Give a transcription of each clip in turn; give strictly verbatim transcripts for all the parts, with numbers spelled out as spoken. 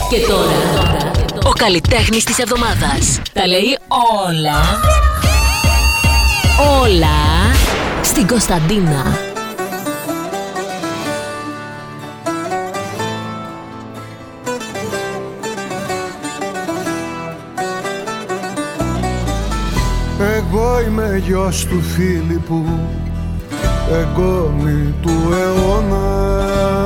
Και τώρα, ο καλλιτέχνης της εβδομάδας τα λέει όλα, όλα στην Κωνσταντίνα. Εγώ είμαι γιος του Φίλιππου, εγγόνι του αιώνα,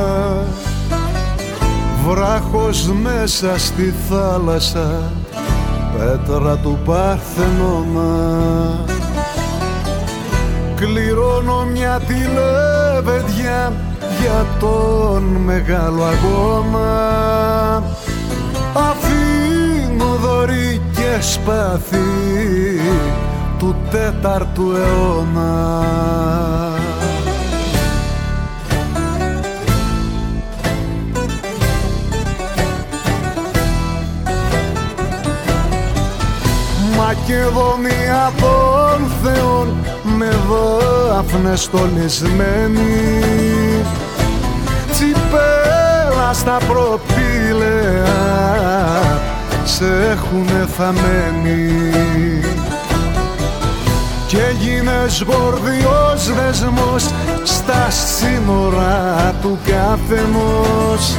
βράχος μέσα στη θάλασσα, πέτρα του Παρθενώνα. Κληρώνω μια τηλεβεντιά για τον μεγάλο αγώνα, αφήνω δωρή και σπαθί του τέταρτου αιώνα. Μακεδονία των θεών, με δάφνες στολισμένη, τσιπέλα στα προπήλαια σε έχουνε θαμμένη. Και έγινες γορδιός δεσμός στα σύνορα του καθενός,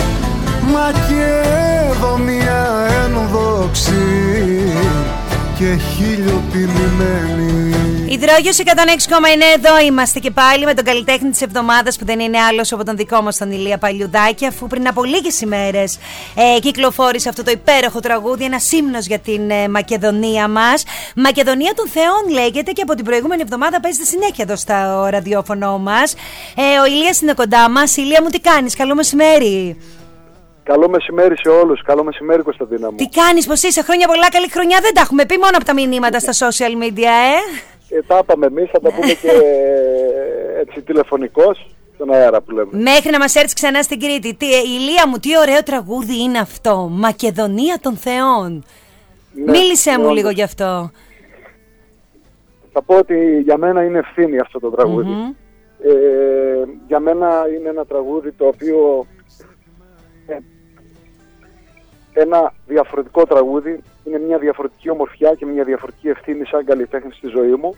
Μακεδονία ενδόξη και χίλιοτιμημένη. Υδρόγειος εκατόν έξι κόμμα εννέα, εδώ είμαστε και πάλι με τον καλλιτέχνη της εβδομάδας, που δεν είναι άλλος από τον δικό μας τον Ηλία Παλιουδάκη, αφού πριν από λίγες ημέρες ε, κυκλοφόρησε αυτό το υπέροχο τραγούδι, ένα ύμνος για την ε, Μακεδονία μας. Μακεδονία των Θεών λέγεται και από την προηγούμενη εβδομάδα παίζεται συνέχεια εδώ στο ραδιόφωνο μας. Ε, ο Ηλίας είναι κοντά μας. Ηλία μου, τι κάνεις? Καλό μεσημέρι. Καλό μεσημέρι σε όλους. Καλό μεσημέρι, Κωνσταντίνα μου. Τι κάνεις, πως είσαι? Χρόνια πολλά, καλή χρονιά. Δεν τα έχουμε πει, μόνο από τα μηνύματα στα social media, ε. ε τα είπαμε εμείς, θα τα πούμε και έτσι τηλεφωνικώς στον αέρα που λέμε. Μέχρι να μας έρθεις ξανά στην Κρήτη. Τι, Ηλία μου, τι ωραίο τραγούδι είναι αυτό. Μακεδονία των Θεών. Ναι, μίλησέ μου λίγο γι' αυτό. Θα πω ότι για μένα είναι ευθύνη αυτό το τραγούδι. Mm-hmm. ε, Για μένα είναι ένα τραγούδι το οποίο... ένα διαφορετικό τραγούδι, είναι μια διαφορετική ομορφιά και μια διαφορετική ευθύνη σαν καλλιτέχνη στη ζωή μου.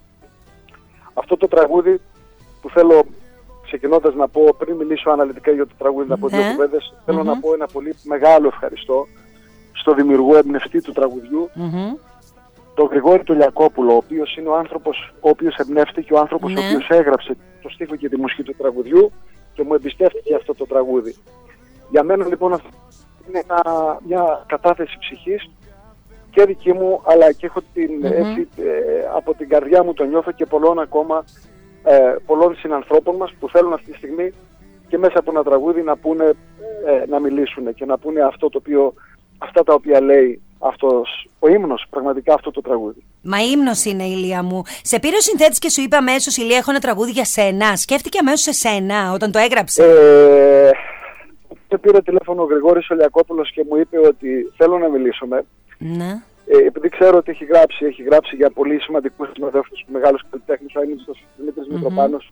Αυτό το τραγούδι που θέλω, ξεκινώντας να πω, πριν μιλήσω αναλυτικά για το τραγούδι, mm-hmm. να πω δύο κουβέντες, mm-hmm. θέλω να πω ένα πολύ μεγάλο ευχαριστώ στο δημιουργό εμπνευστή του τραγουδιού, mm-hmm. τον Γρηγόρη τον Λιακόπουλο, ο οποίος είναι ο άνθρωπος ο οποίος εμπνεύστηκε, ο άνθρωπος mm-hmm. ο οποίος έγραψε το στίχο και τη μουσική του τραγουδιού και μου εμπιστεύτηκε αυτό το τραγούδι. Για μένα λοιπόν αυτό είναι ένα, μια κατάθεση ψυχής και δική μου, αλλά και έχω την, mm-hmm. έτσι, ε, από την καρδιά μου το νιώθω και πολλών ακόμα ε, πολλών συνανθρώπων μας που θέλουν αυτή τη στιγμή και μέσα από ένα τραγούδι να πούνε, ε, να μιλήσουν και να πούνε αυτό το οποίο, αυτά τα οποία λέει αυτός ο ύμνος, πραγματικά αυτό το τραγούδι. Μα ύμνος είναι, Ηλία μου. Σε πήρε ο συνθέτης και σου είπε αμέσως, Ηλία, έχω ένα τραγούδι για σένα. Σκέφτηκε αμέσως εσένα όταν το έγραψε? Ε, και πήρε τηλέφωνο ο Γρηγόρης ο Λιακόπουλος και μου είπε ότι θέλω να μιλήσουμε. Ναι. Ε, επειδή ξέρω ότι έχει γράψει, έχει γράψει για πολύ σημαντικούς συνοδεύτες, μεγάλους καλλιτέχνες, ο Αείμνηστος Δημήτρης mm-hmm. Μητροπάνος.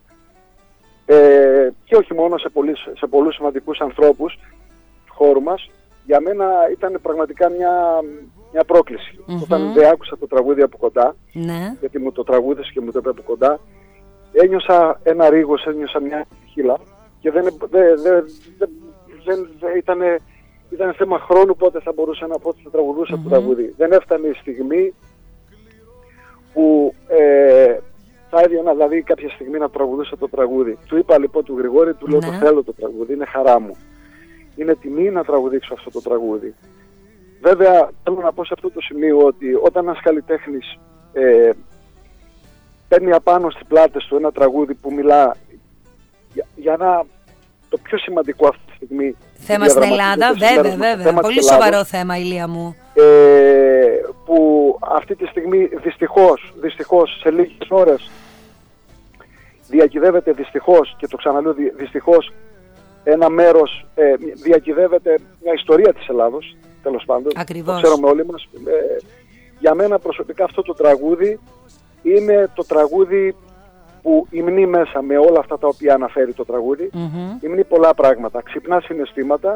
Ε, και όχι μόνο σε, πολύ, σε πολλούς σημαντικούς ανθρώπους του χώρου μας. Για μένα ήταν πραγματικά μια, μια πρόκληση. Mm-hmm. Όταν δεν άκουσα το τραγούδι από κοντά, ναι. γιατί μου το τραγούδισε και μου το είπε από κοντά, ένιωσα ένα ρίγος, ένιωσα μια χείλα και δεν, δεν, δεν, δεν, δεν ήταν, ήταν θέμα χρόνου πότε θα μπορούσα να πω ότι θα τραγουδούσα mm-hmm. το τραγούδι. Δεν έφτανε η στιγμή που ε, θα έδιωνα δηλαδή κάποια στιγμή να τραγουδούσα το τραγούδι. Του είπα λοιπόν του Γρηγόρη, του λέω ναι. το θέλω το τραγούδι, είναι χαρά μου. Είναι τιμή να τραγουδήξω αυτό το τραγούδι. Βέβαια θέλω να πω σε αυτό το σημείο ότι όταν ένας καλλιτέχνης ε, παίρνει απάνω στις πλάτες του ένα τραγούδι που μιλά για, για ένα, το πιο σημαντικό αυτή τη στιγμή θέμα στην Ελλάδα, βέβαια, βέβαια. Πολύ σοβαρό θέμα, Ηλία μου. Ε, που αυτή τη στιγμή δυστυχώς, δυστυχώς σε λίγες ώρες διακυδεύεται δυστυχώς, και το ξαναλέω δυστυχώς, ένα μέρος, ε, διακυδεύεται μια ιστορία της Ελλάδος, τέλος πάντων. Ακριβώς. Το ξέρουμε όλοι μας. Ε, για μένα προσωπικά αυτό το τραγούδι είναι το τραγούδι που υμνεί μέσα με όλα αυτά τα οποία αναφέρει το τραγούδι. Mm-hmm. Υμνεί πολλά πράγματα. Ξυπνά συναισθήματα,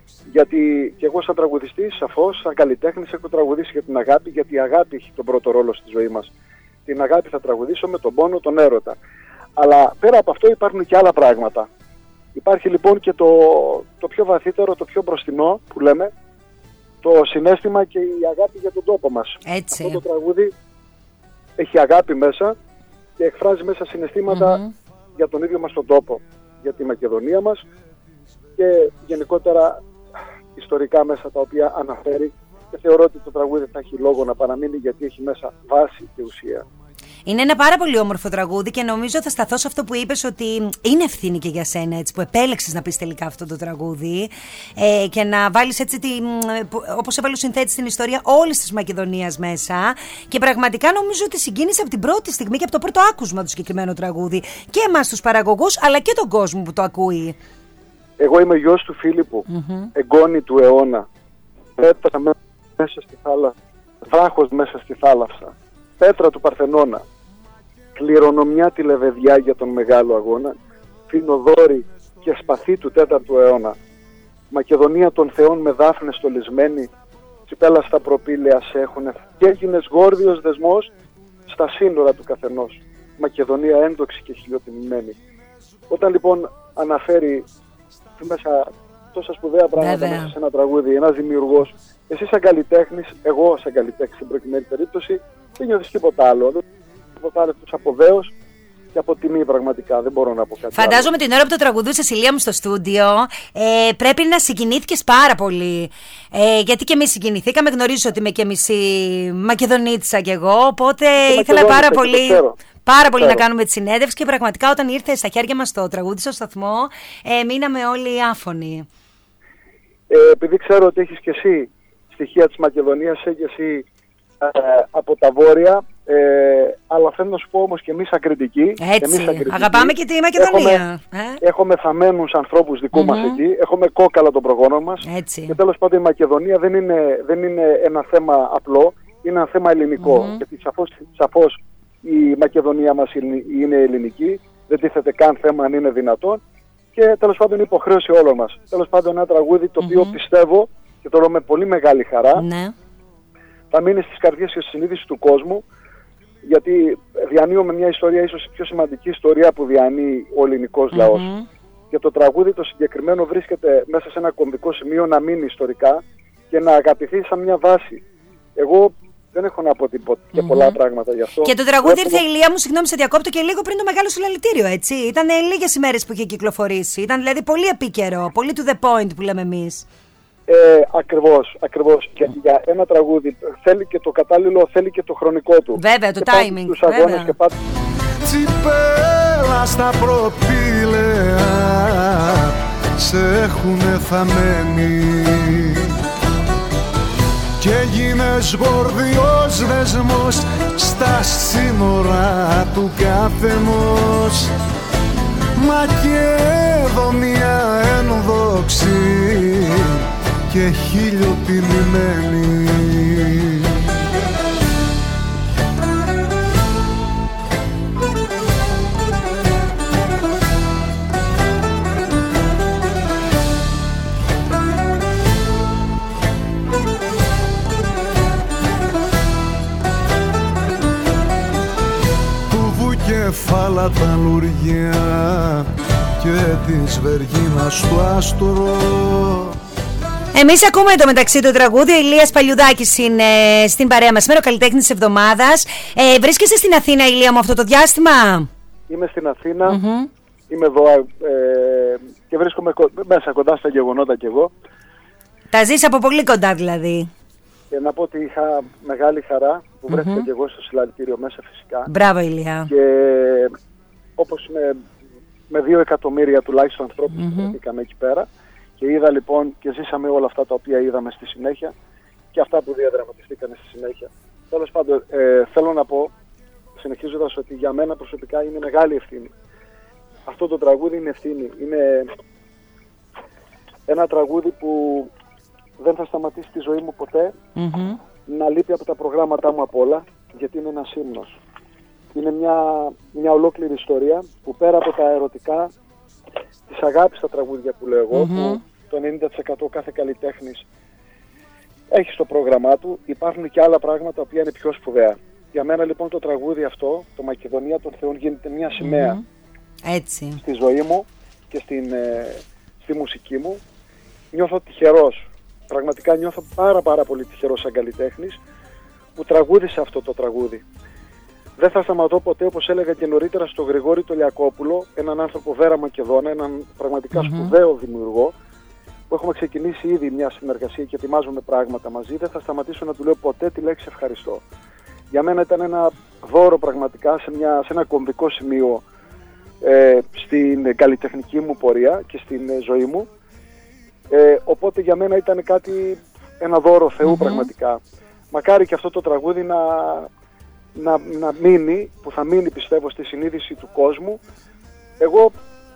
Γιατί και εγώ σαν τραγουδιστής, σαφώς, σαν καλλιτέχνης, έχω τραγουδήσει για την αγάπη, γιατί η αγάπη έχει τον πρώτο ρόλο στη ζωή μας. Την αγάπη θα τραγουδήσω με τον πόνο, τον έρωτα. Αλλά πέρα από αυτό υπάρχουν και άλλα πράγματα. Υπάρχει λοιπόν και το, το πιο βαθύτερο, το πιο μπροστινό που λέμε, το συναίσθημα και η αγάπη για τον τόπο μας. Έτσι. Αυτό το τραγούδι έχει αγάπη μέσα και εκφράζει μέσα συναισθήματα mm-hmm. για τον ίδιο μας τον τόπο, για τη Μακεδονία μας και γενικότερα ιστορικά μέσα τα οποία αναφέρει, και θεωρώ ότι το τραγούδι θα έχει λόγο να παραμείνει γιατί έχει μέσα βάση και ουσία. Είναι ένα πάρα πολύ όμορφο τραγούδι και νομίζω θα σταθώ σε αυτό που είπες, ότι είναι ευθύνη και για σένα, έτσι, που επέλεξες να πεις τελικά αυτό το τραγούδι ε, και να βάλεις έτσι, τη, όπως έβαλε ο συνθέτης, την ιστορία όλης της Μακεδονίας μέσα, και πραγματικά νομίζω ότι συγκίνησε από την πρώτη στιγμή και από το πρώτο άκουσμα του συγκεκριμένο τραγούδι και εμάς τους παραγωγούς αλλά και τον κόσμο που το ακούει. Εγώ είμαι γιος του Φίλιππου, mm-hmm. εγγόνι του αιώνα, πέτρα μέσα στη θάλασσα, βράχος μέσα στη θάλασσα, πέτρα του Παρθενώνα, κληρονομιά τη λεβεδιά για τον μεγάλο αγώνα, φινοδόρη και σπαθή του τέταρτου αιώνα, Μακεδονία των θεών με δάφνες στολισμένη, τσιπέλα στα προπήλαια σε έχουνε, και έγινες γόρδιος δεσμός στα σύνορα του καθενός, Μακεδονία έντοξη και χιλιοτιμημένη. Όταν λοιπόν αναφέρει μέσα τόσα σπουδαία πράγματα μέσα σε ένα τραγούδι, ένας δημιουργός, εσύ σαν καλλιτέχνης, εγώ σαν καλλιτέχνης στην προκειμένη περίπτωση, δεν νιώθεις τίποτα άλλο. Δεν τίποτα άλλο εκτός από δέος και από τιμή, πραγματικά. Δεν μπορώ να πω κάτι. Φαντάζομαι άλλο. Την ώρα που το τραγουδούσες, Ηλία μου, στο στούντιο, ε, πρέπει να συγκινήθηκες πάρα πολύ. Ε, γιατί και εμείς συγκινηθήκαμε. Γνωρίζω ότι είμαι και μισή Μακεδονίτισσα κι εγώ. Οπότε και ήθελα πάρα πολύ. Πάρα πολύ να κάνουμε τη συνέντευξη και πραγματικά όταν ήρθε στα χέρια μας το τραγούδι στο σταθμό, ε, μείναμε όλοι άφωνοι. Ε, επειδή ξέρω ότι έχεις και εσύ στοιχεία της Μακεδονίας, και εσύ ε, από τα βόρεια, ε, αλλά θέλω να σου πω όμως και εμείς ακριτικοί. Έτσι, εμείς ακριτικοί, αγαπάμε και τη Μακεδονία. Έχουμε, ε? έχουμε θαμμένους ανθρώπους δικού mm-hmm. μας εκεί, έχουμε κόκαλα των προγόνων μας. Έτσι. Και τέλος πάντων η Μακεδονία δεν είναι, δεν είναι ένα θέμα απλό, είναι ένα θέμα ελληνικό. Mm-hmm. Γιατί σαφώς, σαφώς η Μακεδονία μας είναι ελληνική, δεν τίθεται καν θέμα αν είναι δυνατόν, και τέλος πάντων είναι υποχρέωση όλων μας. Τέλος πάντων ένα τραγούδι το οποίο mm-hmm. πιστεύω, και το λέω με πολύ μεγάλη χαρά, ναι. θα μείνει στις καρδιές και στη συνείδηση του κόσμου, γιατί διανύουμε μια ιστορία, ίσως η πιο σημαντική ιστορία που διανύει ο ελληνικός mm-hmm. λαός. Και το τραγούδι το συγκεκριμένο βρίσκεται μέσα σε ένα κομβικό σημείο να μείνει ιστορικά και να αγαπηθεί σαν μια βάση. Εγώ δεν έχω να πω τίποτα και mm-hmm. πολλά πράγματα γι' αυτό. Και το τραγούδι ήρθε, Ηλία μου, συγγνώμη σε διακόπτω, και λίγο πριν το μεγάλο συλλαλητήριο, έτσι. Ήταν λίγες ημέρες που είχε κυκλοφορήσει. Ήταν δηλαδή πολύ επίκαιρο, πολύ to the point που λέμε εμείς. Ε, ακριβώς, ακριβώς. Και για ένα τραγούδι θέλει και το κατάλληλο, θέλει και το χρονικό του. Βέβαια, το και timing. Τους αγώνες και πάτε. Τσιπέλα στα προπήλαια σε έχουνε θαμμένη και έγινες γορδιός δεσμός στα σύνορα του καθενός, Μακεδονία ένδοξη και χιλιοτιμημένη. Κεφάλα τα λουριά και της Βεργίνας του άστρο. Εμείς ακούμε το μεταξύ το τραγούδι. Ο Ηλίας Παλιουδάκης είναι στην παρέα μας σήμερα, ο καλλιτέχνης της εβδομάδας. Ε, βρίσκεσαι στην Αθήνα, Ηλία μου, αυτό το διάστημα? Είμαι στην Αθήνα, mm-hmm. είμαι εδώ ε, και βρίσκομαι μέσα κοντά στα γεγονότα κι εγώ. Τα ζεις από πολύ κοντά δηλαδή. Και να πω ότι είχα μεγάλη χαρά που βρέθηκα mm-hmm. και εγώ στο συλλαλητήριο μέσα φυσικά. Μπράβο, Ηλία. Και όπως με, με δύο εκατομμύρια τουλάχιστον ανθρώπους mm-hmm. που βρεθήκαμε εκεί πέρα, και είδα λοιπόν και ζήσαμε όλα αυτά τα οποία είδαμε στη συνέχεια και αυτά που διαδραματιστήκαν στη συνέχεια. Τέλος πάντων, ε, θέλω να πω, συνεχίζοντας, ότι για μένα προσωπικά είναι μεγάλη ευθύνη. Αυτό το τραγούδι είναι ευθύνη. Είναι ένα τραγούδι που δεν θα σταματήσει τη ζωή μου ποτέ mm-hmm. να λείπει από τα προγράμματά μου απ' όλα, γιατί είναι ένας ύμνος. Είναι μια, μια ολόκληρη ιστορία που πέρα από τα ερωτικά, της αγάπης στα τραγούδια που λέω εγώ, mm-hmm. που το ενενήντα τοις εκατό κάθε καλλιτέχνης έχει στο πρόγραμμά του. Υπάρχουν και άλλα πράγματα που είναι πιο σπουδαία. Για μένα λοιπόν το τραγούδι αυτό, το Μακεδονία των Θεών, γίνεται μια σημαία mm-hmm. Έτσι. στη ζωή μου και στην, ε, στη μουσική μου. Νιώθω τυχερός, πραγματικά νιώθω πάρα πάρα πολύ τυχερός σαν καλλιτέχνης που τραγούδισε αυτό το τραγούδι. Δεν θα σταματώ ποτέ, όπως έλεγα και νωρίτερα, στο Γρηγόρη το Λιακόπουλο, έναν άνθρωπο Βέρα Μακεδόνα, έναν πραγματικά mm-hmm. σπουδαίο δημιουργό, που έχουμε ξεκινήσει ήδη μια συνεργασία και ετοιμάζουμε πράγματα μαζί. Δεν θα σταματήσω να του λέω ποτέ τη λέξη ευχαριστώ. Για μένα ήταν ένα δώρο πραγματικά σε, μια, σε ένα κομβικό σημείο ε, στην καλλιτεχνική μου πορεία και στην ε, ζωή μου. Ε, οπότε για μένα ήταν κάτι, ένα δώρο Θεού mm-hmm. πραγματικά. Μακάρι και αυτό το τραγούδι να, να, να μείνει, που θα μείνει πιστεύω στη συνείδηση του κόσμου. Εγώ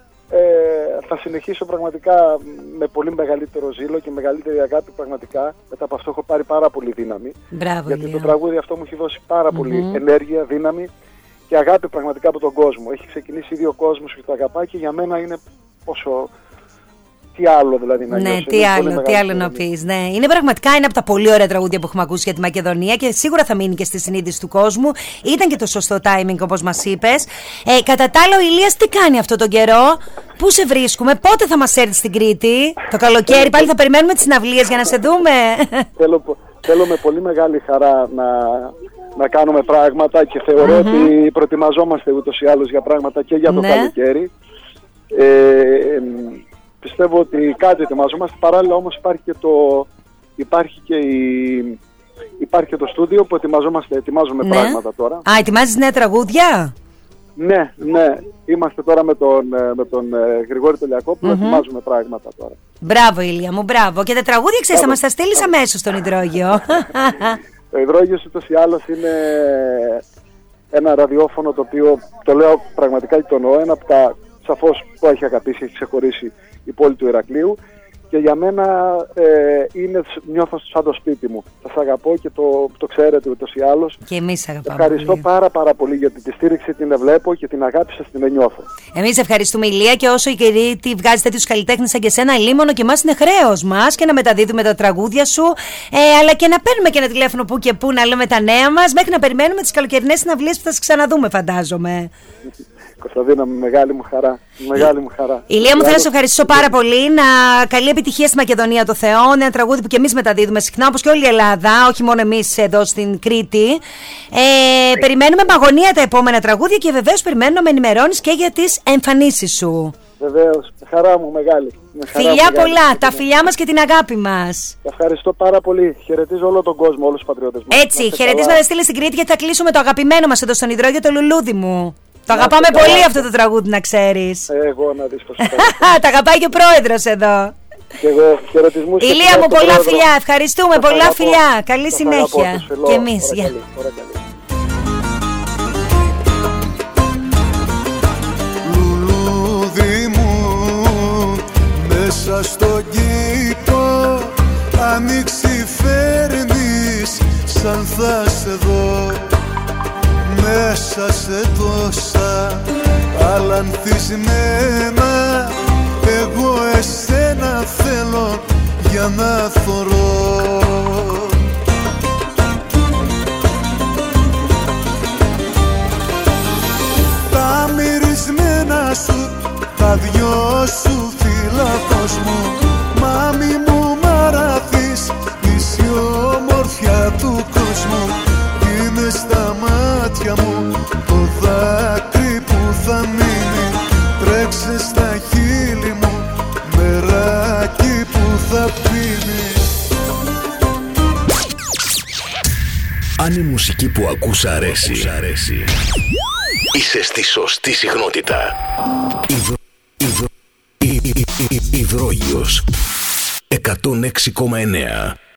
ε, θα συνεχίσω πραγματικά με πολύ μεγαλύτερο ζήλο και μεγαλύτερη αγάπη πραγματικά. Μετά από αυτό έχω πάρει πάρα πολύ δύναμη. Μπράβο, γιατί Ηλία. Το τραγούδι αυτό μου έχει δώσει πάρα mm-hmm. πολύ ενέργεια, δύναμη και αγάπη πραγματικά από τον κόσμο. Έχει ξεκινήσει ήδη ο κόσμος και το αγαπάει και για μένα είναι πόσο... Τι άλλο δηλαδή να νιώσω. Ναι, τι άλλο, τι άλλο να πεις. Ναι. Είναι πραγματικά ένα από τα πολύ ωραία τραγούδια που έχουμε ακούσει για τη Μακεδονία και σίγουρα θα μείνει και στη συνείδηση του κόσμου. Ήταν και το σωστό timing όπως μας είπες. Ε, κατά τα άλλα, ο Ηλίας τι κάνει αυτό τον καιρό, πού σε βρίσκουμε, πότε θα μας έρθει στην Κρήτη, το καλοκαίρι, πάλι θα περιμένουμε τις συναυλίες για να σε δούμε. Θέλω, θέλω με πολύ μεγάλη χαρά να, να κάνουμε πράγματα και θεωρώ mm-hmm. ότι προετοιμαζόμαστε ούτως ή άλλως για πράγματα και για το ναι. καλοκαίρι. Ε, ε, Πιστεύω ότι κάτι ετοιμαζόμαστε, παράλληλα όμως υπάρχει και το, υπάρχει και η, υπάρχει και το στούντιο που ετοιμαζόμαστε, ετοιμάζουμε ναι. πράγματα τώρα. Α, ετοιμάζεις νέα τραγούδια? Ναι, ναι. Είμαστε τώρα με τον, με τον Γρηγόρη το Λιακόπουλο, mm-hmm. ετοιμάζουμε πράγματα τώρα. Μπράβο Ηλία μου, μπράβο. Και τα τραγούδια ξέρεις, θα μας τα στείλεις αμέσως στον Υδρόγειο. Το Υδρόγειος ούτως ή άλλως είναι ένα ραδιόφωνο το οποίο, το λέω πραγματικά και το εννοώ, ένα από τα σαφώς που έχει αγαπήσει, έχει ξεχωρίσει η πόλη του Ηρακλείου και για μένα ε, είναι, νιώθω σαν το σπίτι μου. Σας αγαπώ και το, το ξέρετε ούτως ή άλλως. Και εμείς αγαπάμε. Ευχαριστώ πολύ. πάρα πάρα πολύ γιατί τη στήριξη την βλέπω και την αγάπη σας την νιώθω. Εμείς ευχαριστούμε Ηλία και όσο η Κρήτη βγάζει τέτοιους καλλιτέχνες σαν και σένα λίμωνο και εμάς είναι χρέος μας και να μεταδίδουμε τα τραγούδια σου ε, αλλά και να παίρνουμε και ένα τηλέφωνο που και που να λέμε τα νέα μας μέχρι να περιμένουμε τις καλοκαιρινές συναυλίες που θα σας ξαναδούμε φαντάζομαι. Κωνσταντίνα, με μεγάλη μου χαρά. Μεγάλη μου χαρά. Ηλία μου, θέλω να σε ευχαριστήσω πάρα πολύ. Να καλή επιτυχία στη Μακεδονία των Θεών. Ένα τραγούδι που και εμείς μεταδίδουμε συχνά, όπως και όλη η Ελλάδα, όχι μόνο εμείς εδώ στην Κρήτη. Ε, περιμένουμε με αγωνία τα επόμενα τραγούδια και βεβαίως περιμένω να με ενημερώνεις και για τις εμφανίσεις σου. Βεβαίως. Χαρά μου μεγάλη. Φιλιά μεγάλη. πολλά. Τα φιλιά μας και την αγάπη μας. Ευχαριστώ πάρα πολύ. Χαιρετίζω όλο τον κόσμο, όλους τους πατριώτες μας. Έτσι, χαιρετίσματα στείλε στην Κρήτη γιατί θα κλείσουμε το αγαπημένο μας εδώ στον Υδρόγειο, το λουλούδι μου. Το αγαπάμε πολύ καλά. Αυτό το τραγούδι, να ξέρεις. Εγώ να δεις πως τα αγαπάει και ο πρόεδρος εδώ. Και εγώ χαιρετισμούς. Ηλία μου, πολλά φιλιά. Ευχαριστούμε, πολλά αγαπώ. Φιλιά. Καλή τα συνέχεια. Και εμείς. Ωραία, καλή, ωραία, καλή. Λουλούδι μου, μέσα στον κήπο ανοίξει φέρνεις σαν θα σε δω. Μέσα σε τόσα αλανθισμένα εγώ εσένα θέλω για να θωρώ. Τα μυρισμένα σου, τα δυο σου φύλακος μου, μάμη μου μαραθείς, μισή ομορφιά του κόσμου. Είναι στα μάτια μου το δάκρυ που θα μείνει. Τρέξε στα χείλη μου μεράκι που θα πίνει. Αν η μουσική που ακούς αρέσει, αρέσει. Είσαι στη σωστή συχνότητα. Υδρο... Υδρο... Υδρόγειος εκατόν έξι κόμμα εννέα.